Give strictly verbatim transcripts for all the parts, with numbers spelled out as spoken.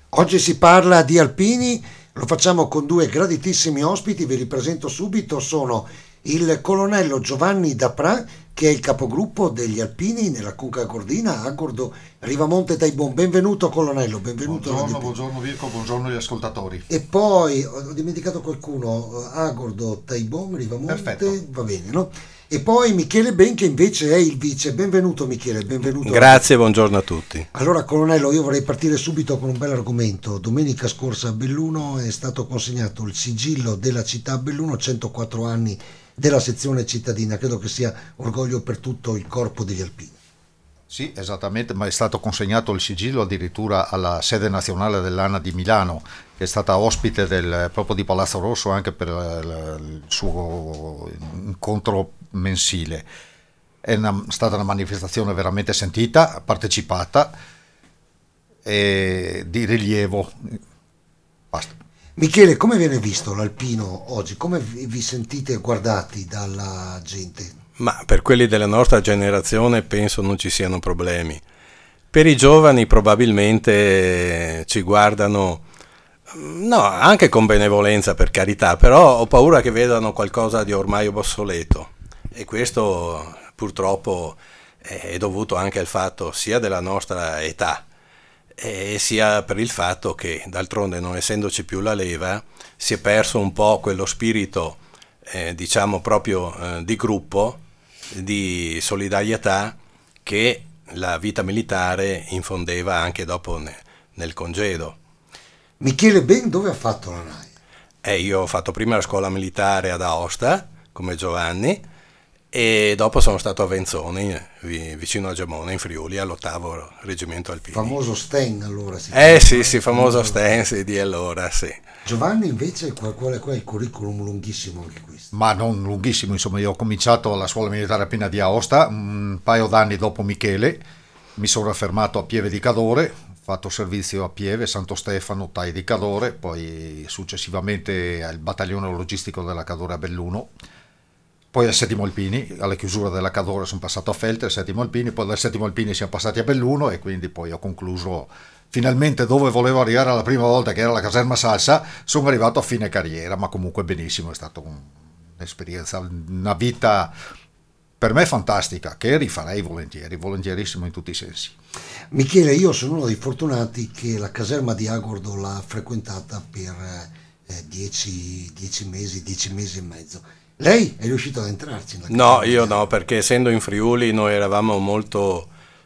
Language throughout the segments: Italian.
Oggi si parla di alpini, lo facciamo con due graditissimi ospiti, ve li presento subito, sono il colonnello Giovanni Dapra, che è il capogruppo degli alpini nella Conca Gordina, Agordo, Rivamonte Taibon. Benvenuto colonnello, benvenuto. Buongiorno, buongiorno Virko, buongiorno agli ascoltatori. E poi, ho dimenticato qualcuno, Agordo, Taibon, Rivamonte, Perfetto. va bene, no? E poi Michele Ben, che invece è il vice. Benvenuto Michele, benvenuto. Grazie, buongiorno a tutti. Allora colonnello, io vorrei partire subito con un bel argomento. Domenica scorsa a Belluno è stato consegnato il sigillo della città a Belluno, centoquattro anni della sezione cittadina. Credo che sia orgoglio per tutto il corpo degli alpini. Sì, esattamente, ma è stato consegnato il sigillo addirittura alla sede nazionale dell'ANA di Milano, che è stata ospite del, proprio di Palazzo Rosso anche per il suo incontro mensile. È una, stata una manifestazione veramente sentita, partecipata e di rilievo. Basta. Michele, come viene visto l'alpino oggi? Come vi vi sentite guardati dalla gente? Ma per quelli della nostra generazione penso non ci siano problemi. Per i giovani probabilmente ci guardano, no, anche con benevolenza per carità, però ho paura che vedano qualcosa di ormai obsoleto. E questo purtroppo è dovuto anche al fatto sia della nostra età e sia per il fatto che d'altronde, non essendoci più la leva, si è perso un po' quello spirito eh, diciamo proprio eh, di gruppo, di solidarietà che la vita militare infondeva anche dopo ne, nel congedo. Michele Ben dove ha fatto la NAI? E io ho fatto prima la scuola militare ad Aosta come Giovanni e dopo sono stato a Venzone, vicino a Gemona in Friuli, all'ottavo reggimento alpini. Famoso Sten allora si Eh chiama, sì, no? sì, famoso Sten, sì, di allora, sì. Giovanni invece qual, qual è, qual è il curriculum lunghissimo anche questo? Ma non lunghissimo, insomma, io ho cominciato alla scuola militare appena di Aosta, un paio d'anni dopo Michele, mi sono fermato a Pieve di Cadore, ho fatto servizio a Pieve, Santo Stefano, Tai di Cadore, poi successivamente al battaglione logistico della Cadore a Belluno, poi al settimo Alpini, alla chiusura della Cadore sono passato a Feltre, al settimo Alpini, poi dal settimo Alpini siamo passati a Belluno e quindi poi ho concluso finalmente dove volevo arrivare la prima volta, che era la caserma Salsa. Sono arrivato a fine carriera, ma comunque benissimo, è stata un'esperienza, una vita per me fantastica, che rifarei volentieri, volentierissimo in tutti i sensi. Michele, io sono uno dei fortunati che la caserma di Agordo l'ha frequentata per eh, dieci, dieci mesi, dieci mesi e mezzo. Lei è riuscito ad entrarci? Nella No, caserma io di no, Agordo? perché essendo in Friuli noi eravamo molto,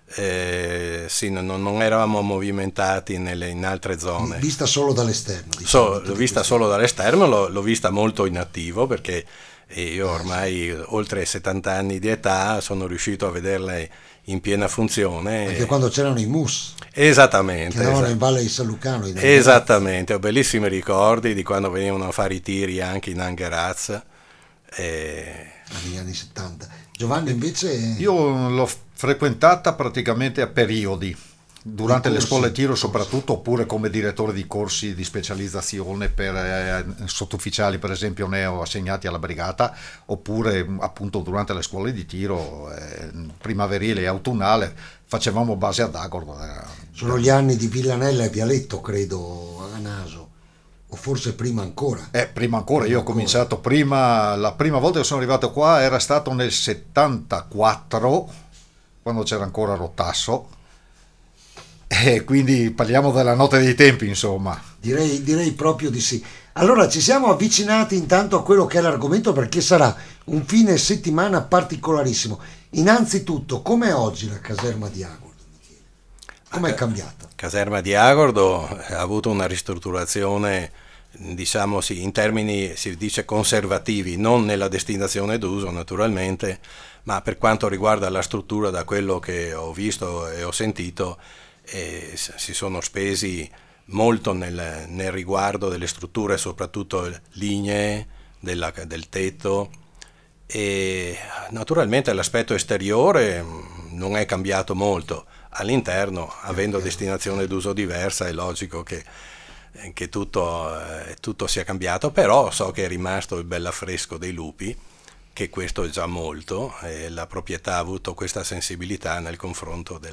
eh, sì, non, non eravamo movimentati nelle, in altre zone. Vista solo dall'esterno. Diciamo, So, tutte l'ho vista queste- solo dall'esterno, l'ho, l'ho vista molto in attivo perché io ormai oltre settanta anni di età sono riuscito a vederla in piena funzione. Anche quando c'erano i mus, Esattamente, che andavano esa- in Valle di San Lucano. in esattamente, ho bellissimi ricordi di quando venivano a fare i tiri anche in Angheraz. E... negli anni settanta. Giovanni invece Io l'ho frequentata praticamente a periodi, durante Di le corsi, scuole tiro corsi. soprattutto, oppure come direttore di corsi di specializzazione per eh, sottufficiali, per esempio neo assegnati alla brigata, oppure appunto durante le scuole di tiro eh, primaverile e autunnale facevamo base ad Agordo. eh. sono gli anni di Villanella e Vialetto, credo, a Naso, o forse prima ancora. Eh, prima ancora, io ho Ancora. cominciato prima, la prima volta che sono arrivato qua era stato nel settantaquattro, quando c'era ancora Rotasso, e quindi parliamo della notte dei tempi, insomma. Direi, direi proprio di sì. Allora ci siamo avvicinati intanto a quello che è l'argomento, perché sarà un fine settimana particolarissimo. Innanzitutto, com'è oggi la caserma di Agordo, Michele? Com'è cambiata? Caserma di Agordo ha avuto una ristrutturazione, diciamo sì, in termini si dice conservativi, non nella destinazione d'uso naturalmente, ma per quanto riguarda la struttura, da quello che ho visto e ho sentito, eh, si sono spesi molto nel, nel riguardo delle strutture, soprattutto lignee della, del tetto, e naturalmente l'aspetto esteriore mh, non è cambiato molto. All'interno, avendo destinazione d'uso diversa, è logico che, che tutto, eh, tutto sia cambiato, però so che è rimasto il bell'affresco dei lupi, che questo è già molto, e la proprietà ha avuto questa sensibilità nel confronto della,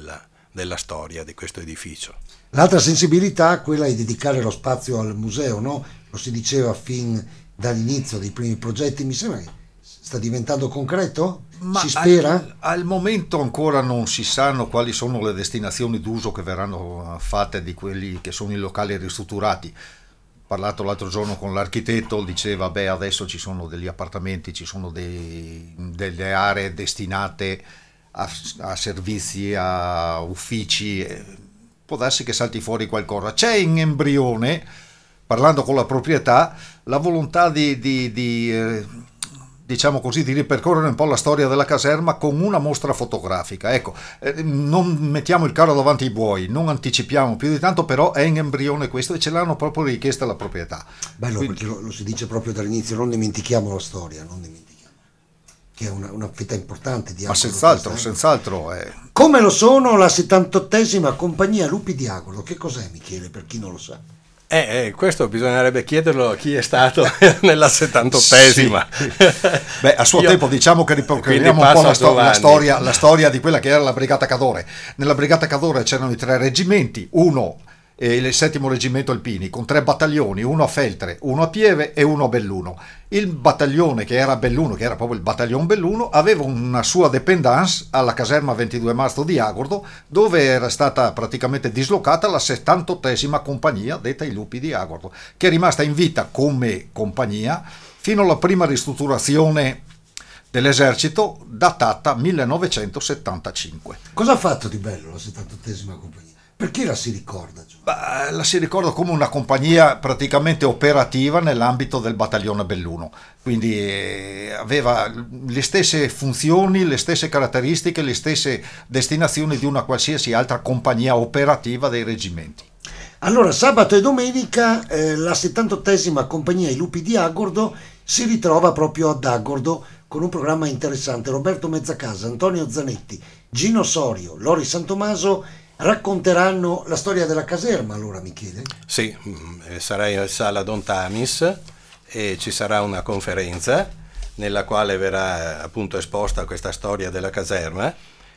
della storia di questo edificio. L'altra sensibilità è quella di dedicare lo spazio al museo, no? Lo si diceva fin dall'inizio dei primi progetti, mi sembra che sta diventando concreto? Ma si spera? Al, al momento ancora non si sanno quali sono le destinazioni d'uso che verranno fatte di quelli che sono i locali ristrutturati. Ho parlato l'altro giorno con l'architetto, diceva beh adesso ci sono degli appartamenti, ci sono dei, delle aree destinate a, a servizi, a uffici, può darsi che salti fuori qualcosa. C'è in embrione, parlando con la proprietà, la volontà di, di, di eh, diciamo così, di ripercorrere un po' la storia della caserma con una mostra fotografica. Ecco, eh, non mettiamo il carro davanti ai buoi, non anticipiamo più di tanto, però è in embrione questo e ce l'hanno proprio richiesta la proprietà. Bello, Quindi, perché lo, lo si dice proprio dall'inizio, non dimentichiamo la storia, non dimentichiamo, che è una, una fetta importante di ma Agordo senz'altro, questa, eh. senz'altro è... Come lo sono la settantottesima compagnia Lupi di Agordo? Che cos'è, Michele, per chi non lo sa? Eh, eh, questo bisognerebbe chiederlo a chi è stato nella settantottesima. Sì. Beh, a suo Io, tempo diciamo che ripercorriamo un po' la, sto- la, storia, la storia di quella che era la Brigata Cadore. Nella Brigata Cadore c'erano i tre reggimenti, uno eh, il settimo reggimento Alpini, con tre battaglioni, uno a Feltre, uno a Pieve e uno a Belluno. Il battaglione che era a Belluno, che era proprio il battaglione Belluno, aveva una sua dependance alla caserma ventidue marzo di Agordo, dove era stata praticamente dislocata la settantottesima compagnia, detta i Lupi di Agordo, che è rimasta in vita come compagnia fino alla prima ristrutturazione dell'esercito, datata millenovecentosettantacinque. Cosa ha fatto di bello la settantottesima compagnia? Perché la si ricorda? Beh, la si ricorda come una compagnia praticamente operativa nell'ambito del battaglione Belluno, quindi eh, aveva le stesse funzioni, le stesse caratteristiche, le stesse destinazioni di una qualsiasi altra compagnia operativa dei reggimenti. Allora, sabato e domenica eh, la settantottesima compagnia I Lupi di Agordo si ritrova proprio ad Agordo con un programma interessante. Roberto Mezzacasa, Antonio Zanetti, Gino Sorio, Lori Santomaso racconteranno la storia della caserma, allora, Michele? Sì, sarà in sala Don Tamis e ci sarà una conferenza nella quale verrà appunto esposta questa storia della caserma,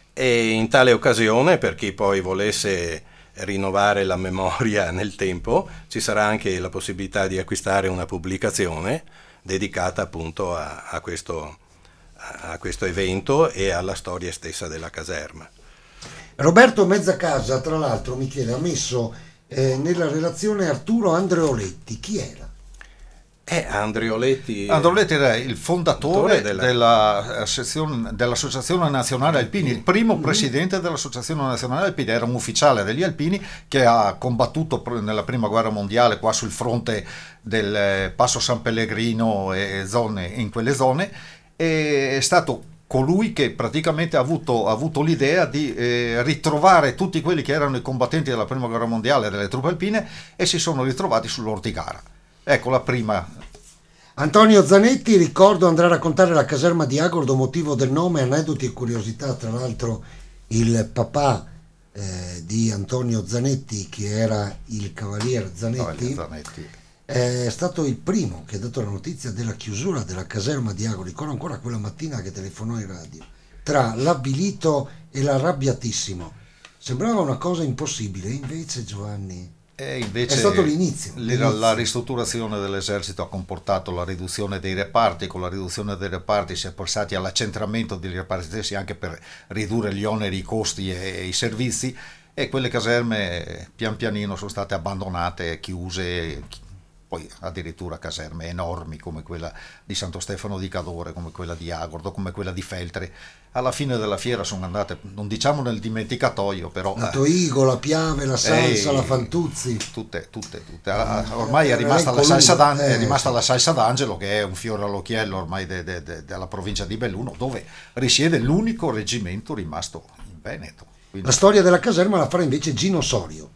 e in tale occasione, per chi poi volesse rinnovare la memoria nel tempo, ci sarà anche la possibilità di acquistare una pubblicazione dedicata appunto a, a, questo, a questo evento e alla storia stessa della caserma. Roberto Mezzacasa, tra l'altro, Michele, ha messo eh, nella relazione Arturo Andreoletti. Chi era? Eh, Andreoletti, Andreoletti era il fondatore della... della sezione, dell'Associazione Nazionale Alpini, il primo presidente dell'Associazione Nazionale Alpini, era un ufficiale degli Alpini che ha combattuto nella prima guerra mondiale qua sul fronte del Passo San Pellegrino e zone, in quelle zone, e è stato colui che praticamente ha avuto, ha avuto l'idea di eh, ritrovare tutti quelli che erano i combattenti della prima guerra mondiale delle truppe alpine e si sono ritrovati sull'Ortigara. Ecco la prima. Antonio Zanetti, ricordo, andrà a raccontare la caserma di Agordo, motivo del nome, aneddoti e curiosità. Tra l'altro il papà eh, di Antonio Zanetti, che era il cavalier Zanetti, Zanetti, è stato il primo che ha dato la notizia della chiusura della caserma di Agordo. Ricordo ancora quella mattina che telefonò in radio, tra l'avvilito e l'arrabbiatissimo. Sembrava una cosa impossibile, invece, Giovanni, e invece è stato l'inizio, l'inizio. l'inizio. La ristrutturazione dell'esercito ha comportato la riduzione dei reparti. Con la riduzione dei reparti si è passati all'accentramento dei reparti stessi, anche per ridurre gli oneri, i costi e, e i servizi, e quelle caserme pian pianino sono state abbandonate, chiuse, poi addirittura caserme enormi come quella di Santo Stefano di Cadore, come quella di Agordo, come quella di Feltre. Alla fine della fiera sono andate, non diciamo nel dimenticatoio, però la Toigo, la Piave, la Salsa, eh, la Fantuzzi, tutte, tutte, tutte. Ormai è rimasta, la salsa, d'An- è rimasta la salsa d'Angelo, che è un fiore all'occhiello ormai de, de, de, della provincia di Belluno, dove risiede l'unico reggimento rimasto in Veneto. Quindi, la storia della caserma la farà invece Gino Sorio.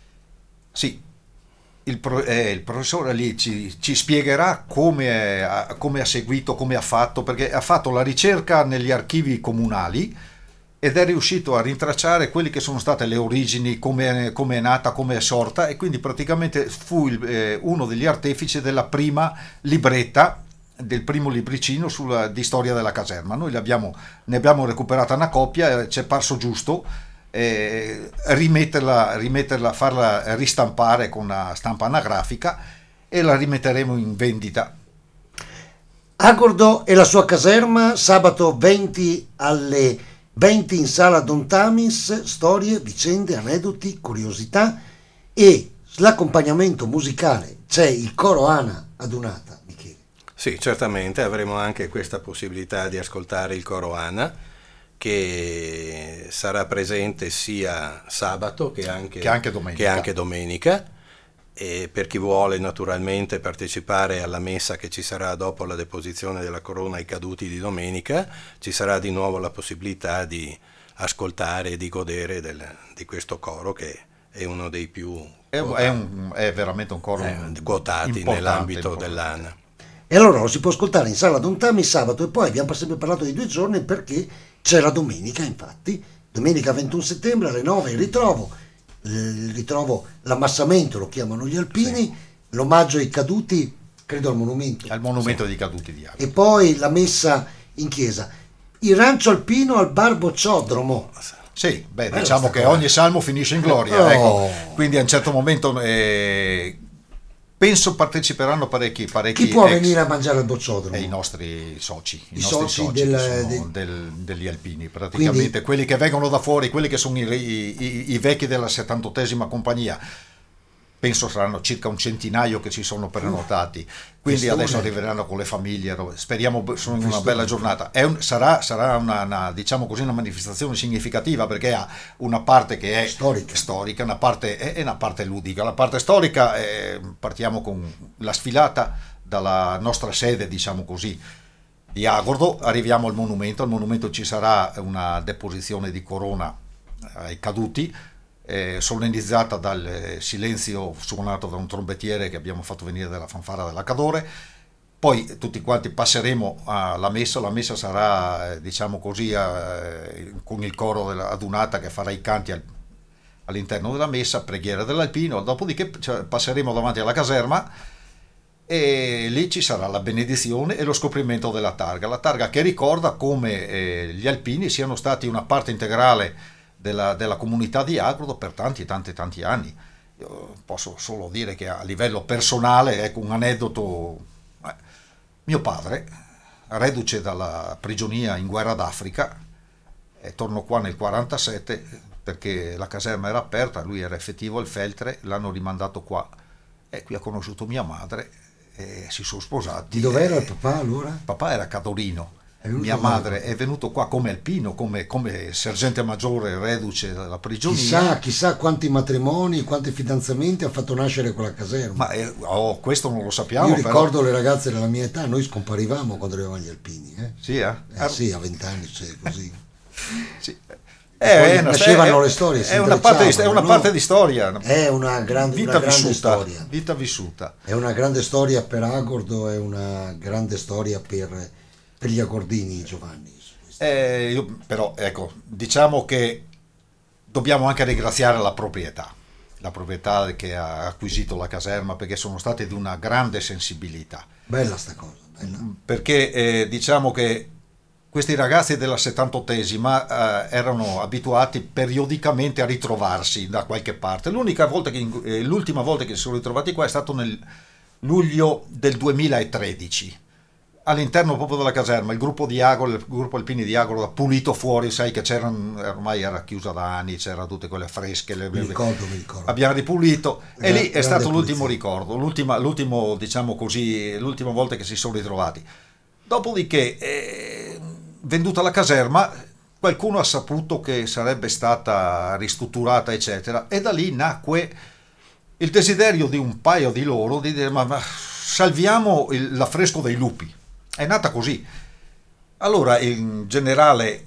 sì. Il, pro, eh, il professore lì ci, ci spiegherà come, eh, come ha seguito, come ha fatto, perché ha fatto la ricerca negli archivi comunali ed è riuscito a rintracciare quelle che sono state le origini, come, come è nata, come è sorta, e quindi praticamente fu il, eh, uno degli artefici della prima libretta, del primo libricino sulla, di storia della caserma. Noi abbiamo, ne abbiamo recuperata una copia, ci è parso giusto eh, rimetterla, rimetterla, farla ristampare con una stampa anagrafica e la rimetteremo in vendita. Agordo e la sua caserma, sabato venti alle venti in sala Don Tamis, storie, vicende, aneddoti, curiosità e l'accompagnamento musicale. C'è il coro Ana Adunata, Michele. Sì, certamente avremo anche questa possibilità di ascoltare il coro Ana, che sarà presente sia sabato che anche, che anche domenica. Che anche domenica. E per chi vuole naturalmente partecipare alla messa che ci sarà dopo la deposizione della corona ai caduti di domenica, ci sarà di nuovo la possibilità di ascoltare e di godere del, di questo coro, che è uno dei più è, è, un, è veramente un coro eh, quotati nell'ambito importante. dell'Ana. E allora lo si può ascoltare in sala Don Tami sabato, e poi abbiamo sempre parlato di due giorni perché c'è la domenica, infatti domenica ventuno settembre alle nove il ritrovo. Il ritrovo, l'ammassamento lo chiamano gli alpini, sì. L'omaggio ai caduti, credo al monumento al monumento sì. dei caduti di Agro, e poi la messa in chiesa, il rancio alpino al bar Bocciodromo. Sì, beh, Bello diciamo che cosa. Ogni salmo finisce in gloria, oh. ecco. Quindi a un certo momento eh, penso parteciperanno parecchi parecchi chi può ex, venire a mangiare al Bocciodromo? I nostri soci, i, I nostri soci, soci del, sono del... Del, degli alpini, praticamente. Quindi, quelli che vengono da fuori, quelli che sono i, i, i vecchi della settantottesima compagnia, penso saranno circa un centinaio che ci sono prenotati, quindi Festone. Adesso arriveranno con le famiglie, speriamo sono in una bella giornata. È un, sarà sarà una, una, diciamo così, una manifestazione significativa, perché ha una parte che è storica, storica una parte è, è una parte ludica. La parte storica è, partiamo con la sfilata dalla nostra sede, diciamo così, di Agordo, arriviamo al monumento. Al monumento ci sarà una deposizione di corona ai caduti, Eh, solennizzata dal eh, silenzio suonato da un trombettiere che abbiamo fatto venire dalla fanfara della Cadore. Poi tutti quanti passeremo alla messa. La messa sarà eh, diciamo così eh, con il coro della Adunata che farà i canti al, all'interno della messa, preghiera dell'Alpino. Dopodiché cioè, passeremo davanti alla caserma e lì ci sarà la benedizione e lo scoprimento della targa, la targa che ricorda come eh, gli alpini siano stati una parte integrale Della, della comunità di Agordo per tanti tanti tanti anni. Io posso solo dire che a livello personale, ecco un aneddoto, eh, mio padre, reduce dalla prigionia in guerra d'Africa, e tornò qua nel quarantasette perché la caserma era aperta, lui era effettivo al Feltre, l'hanno rimandato qua e qui ha conosciuto mia madre e si sono sposati. Di dov'era il papà allora? Papà era cadorino. Mia madre è venuto qua come alpino, come, come sergente maggiore reduce dalla prigionia. Chissà, chissà quanti matrimoni, quanti fidanzamenti ha fatto nascere quella caserma. Ma eh, oh, questo non lo sappiamo. Io ricordo però... le ragazze della mia età, noi scomparivamo quando eravamo agli alpini. Eh? Sì, eh? Eh, sì, a vent'anni cioè, così. Sì. Eh, nascevano è, le storie. È una, parte di, è una no? parte di storia. È una grande, vita, una grande vissuta, storia. Vita vissuta. È una grande storia per Agordo, è una grande storia per, per gli agordini, Giovanni. Eh, io, però ecco, diciamo che dobbiamo anche ringraziare la proprietà, la proprietà che ha acquisito la caserma, perché sono state di una grande sensibilità. Bella sta cosa, bella. Perché eh, diciamo che questi ragazzi della settantottesima eh, erano abituati periodicamente a ritrovarsi da qualche parte. L'unica volta che, eh, l'ultima volta che si sono ritrovati qua è stato nel luglio del duemilatredici. All'interno proprio della caserma, il gruppo di Agordo, il gruppo alpini di Agordo ha pulito fuori, sai che c'erano, ormai era chiusa da anni, c'era tutte quelle fresche, le, mi ricordo, mi ricordo. Abbiamo ripulito e Gra- lì è stato pulizia. L'ultimo ricordo, l'ultima, l'ultimo, diciamo così, l'ultima volta che si sono ritrovati. Dopodiché, eh, venduta la caserma, qualcuno ha saputo che sarebbe stata ristrutturata, eccetera, e da lì nacque il desiderio di un paio di loro di dire ma, ma salviamo il, l'affresco dei lupi. È nata così. Allora il generale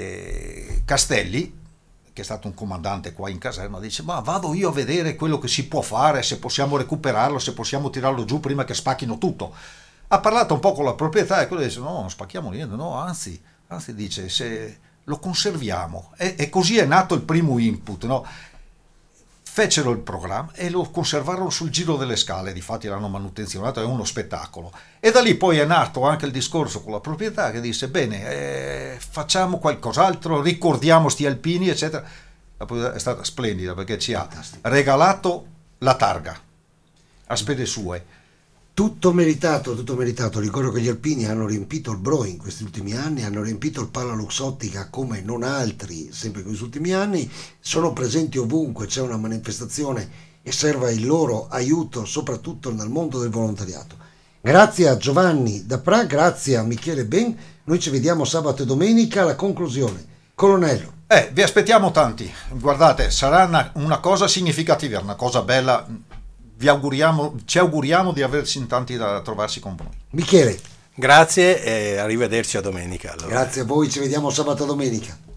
eh, Castelli, che è stato un comandante qua in caserma, dice ma vado io a vedere quello che si può fare, se possiamo recuperarlo, se possiamo tirarlo giù prima che spacchino tutto. Ha parlato un po' con la proprietà e quello dice no, non spacchiamo niente, no, anzi, anzi dice se lo conserviamo. E, e così è nato il primo input, no? Fecero il programma e lo conservarono sul giro delle scale, difatti l'hanno manutenzionato, è uno spettacolo. E da lì poi è nato anche il discorso con la proprietà che disse bene, eh, facciamo qualcos'altro, ricordiamo sti alpini, eccetera. la pubblicità è stata splendida perché ci ha Fantastico. regalato la targa a spese sue. Tutto meritato, tutto meritato. Ricordo che gli alpini hanno riempito il Bro in questi ultimi anni, hanno riempito il Pala Luxottica come non altri, sempre in questi ultimi anni, sono presenti ovunque, c'è una manifestazione e serve il loro aiuto, soprattutto nel mondo del volontariato. Grazie a Giovanni Dapra, grazie a Michele Ben, noi ci vediamo sabato e domenica alla conclusione. Colonnello. Eh, vi aspettiamo tanti, guardate, sarà una, una cosa significativa, una cosa bella. Vi auguriamo, ci auguriamo di averci in tanti da trovarsi con voi. Michele. Grazie e arrivederci a domenica. Allora. Grazie a voi, ci vediamo sabato e domenica.